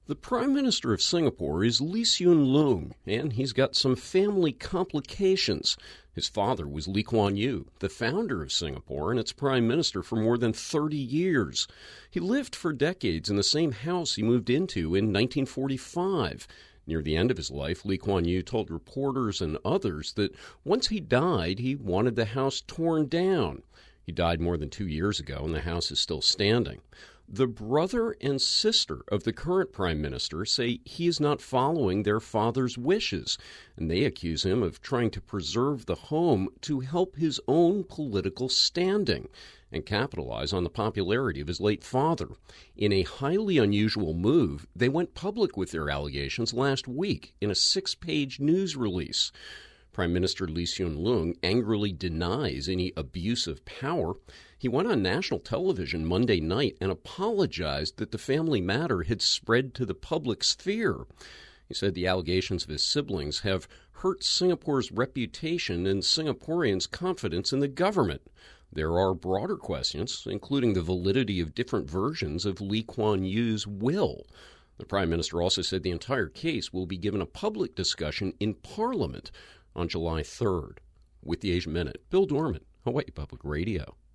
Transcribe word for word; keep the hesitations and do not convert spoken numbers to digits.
The Prime Minister of Singapore is Lee Hsien Loong, and he's got some family complications. His father was Lee Kuan Yew, the founder of Singapore and its prime minister for more than thirty years. He lived for decades in the same house he moved into in nineteen forty-five. Near the end of his life, Lee Kuan Yew told reporters and others that once he died, he wanted the house torn down. He died more than two years ago, and the house is still standing. The brother and sister of the current prime minister say he is not following their father's wishes, and they accuse him of trying to preserve the home to help his own political standing and capitalize on the popularity of his late father. In a highly unusual move, they went public with their allegations last week in a six-page news release. Prime Minister Lee Hsien Loong angrily denies any abuse of power. He went on national television Monday night and apologized that the family matter had spread to the public sphere. He said the allegations of his siblings have hurt Singapore's reputation and Singaporeans' confidence in the government. There are broader questions, including the validity of different versions of Lee Kuan Yew's will. The Prime Minister also said the entire case will be given a public discussion in Parliament on July third. With the Asia Minute, Bill Dorman, Hawaii Public Radio.